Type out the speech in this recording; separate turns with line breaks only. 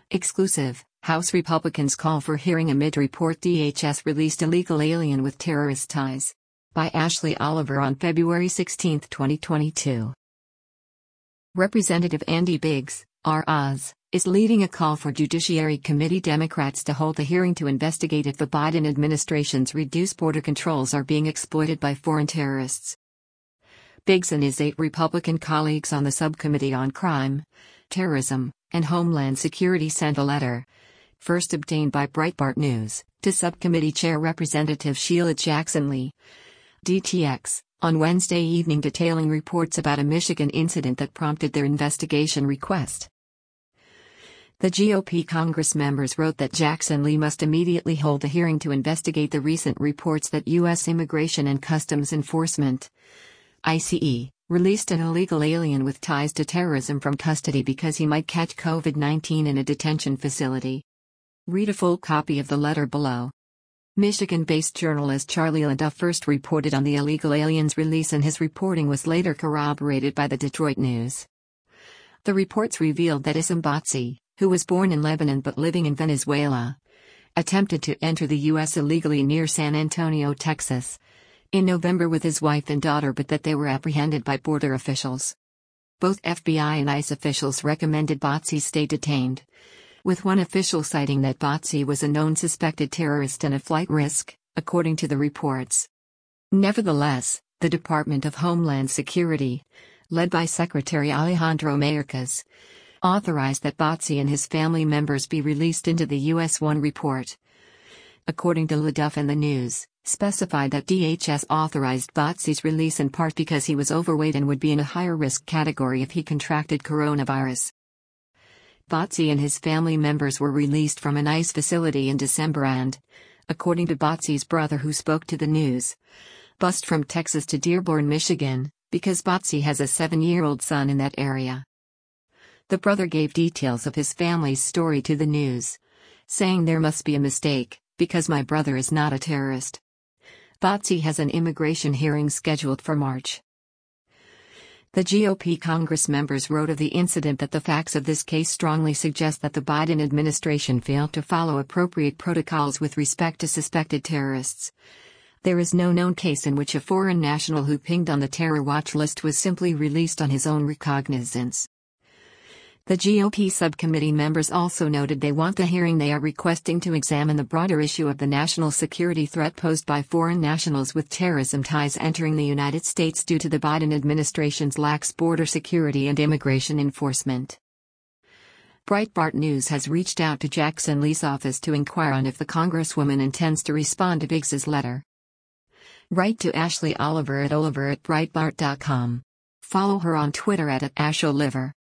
Exclusive, House Republicans call for hearing amid report DHS released illegal alien with terrorist ties. By Ashley Oliver on February 16, 2022. Representative Andy Biggs, R.Oz., is leading a call for Judiciary Committee Democrats to hold a hearing to investigate if the Biden administration's reduced border controls are being exploited by foreign terrorists. Biggs and his 8 Republican colleagues on the Subcommittee on Crime, Terrorism, and Homeland Security sent a letter, first obtained by Breitbart News, to Subcommittee Chair Representative Sheila Jackson Lee, DTX, on Wednesday evening detailing reports about a Michigan incident that prompted their investigation request. The GOP Congress members wrote that Jackson Lee must immediately hold a hearing to investigate the recent reports that U.S. Immigration and Customs Enforcement, ICE, released an illegal alien with ties to terrorism from custody because he might catch COVID-19 in a detention facility. Read a full copy of the letter below. Michigan-based journalist Charlie LaDuff first reported on the illegal alien's release, and his reporting was later corroborated by the Detroit News. The reports revealed that Issam Batsi, who was born in Lebanon but living in Venezuela, attempted to enter the U.S. illegally near San Antonio, Texas, in November with his wife and daughter, but that they were apprehended by border officials. Both FBI and ICE officials recommended Batsi stay detained, with one official citing that Batsi was a known suspected terrorist and a flight risk, according to the reports. Nevertheless, the Department of Homeland Security, led by Secretary Alejandro Mayorkas, authorized that Batsi and his family members be released into the U.S. One report, according to LaDuff and the News, specified that DHS authorized Batsi's release in part because he was overweight and would be in a higher risk category if he contracted coronavirus. Batsi and his family members were released from an ICE facility in December and, according to Batsi's brother who spoke to the News, bused from Texas to Dearborn, Michigan, because Batsi has a 7-year-old son in that area. The brother gave details of his family's story to the News, saying, "There must be a mistake, because my brother is not a terrorist." Batsi has an immigration hearing scheduled for March. The GOP Congress members wrote of the incident that the facts of this case strongly suggest that the Biden administration failed to follow appropriate protocols with respect to suspected terrorists. There is no known case in which a foreign national who pinged on the terror watch list was simply released on his own recognizance. The GOP subcommittee members also noted they want the hearing they are requesting to examine the broader issue of the national security threat posed by foreign nationals with terrorism ties entering the United States due to the Biden administration's lax border security and immigration enforcement. Breitbart News has reached out to Jackson Lee's office to inquire on if the Congresswoman intends to respond to Biggs's letter. Write to Ashley Oliver at oliver@breitbart.com. Follow her on Twitter at @asholiver.